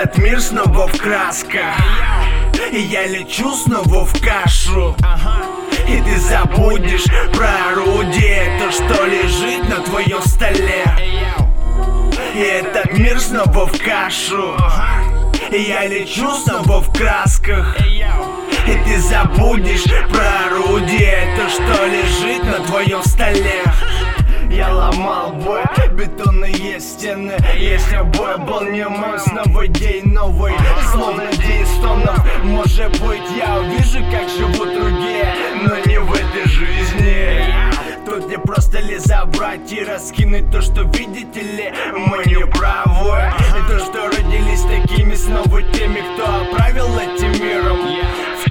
Этот мир снова в красках, и я лечу снова в кашу. И ты забудешь про орудие, то, что лежит на твоем столе. И этот мир снова в кашу, и я лечу снова в красках. И ты забудешь про орудие, то, что лежит на твоем столе. Я ломал бой, бетонные стены. Если бой был не мой, снова день новый, словно день стонов. Может быть, я увижу, как живут другие, но не в этой жизни. Тут не просто ли забрать и раскинуть то, что, видите ли, мы не правы. И то, что родились такими, снова теми, кто оправил этим миром. В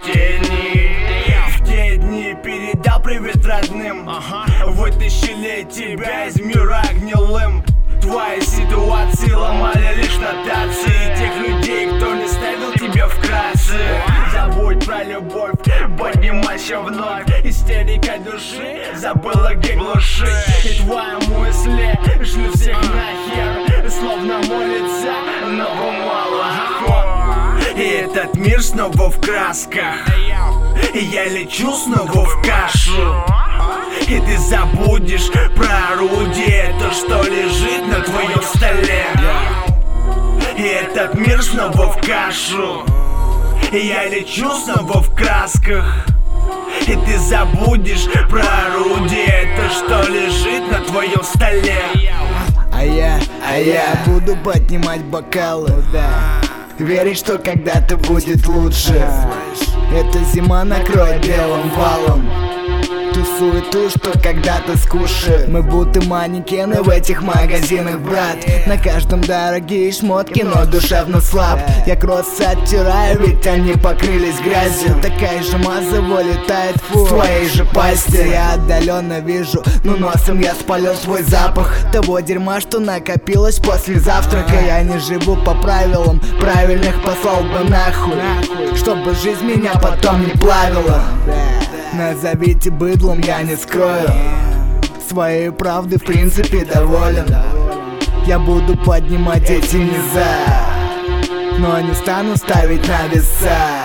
те дни передал привет родным, вытащили тебя из мира гнилым. Твои ситуации ломали лишь нотации тех людей, кто не ставил тебя вкратце. Забудь про любовь, поднимайся вновь. Истерика души забыла, где глушить. И твои мысли шлют всех нахер, словно молится новому Аллаху. И этот мир снова в красках, и я лечу снова в кашу. И ты забудешь про орудие, то, что лежит на твоем столе. И этот мир снова в кашу, и я лечу снова в красках. И ты забудешь про орудие, то, что лежит на твоем столе. А я буду поднимать бокалы, верить, что когда-то будет лучше. Эта зима накроет белым валом ту суету, что когда-то скушает. Мы будто манекены в этих магазинах, брат. На каждом дорогие шмотки, но душевно слаб. Я кроссы оттираю, ведь они покрылись грязью. Такая же маза вылетает в твоей же пасти. Я отдаленно вижу, но носом я спалил свой запах того дерьма, что накопилось после завтрака. Я не живу по правилам, правильных послал бы нахуй, чтобы жизнь меня потом не плавила. Назовите быдлом, я не скрою своей правды, в принципе доволен. Я буду поднимать эти низа, но не стану ставить на веса.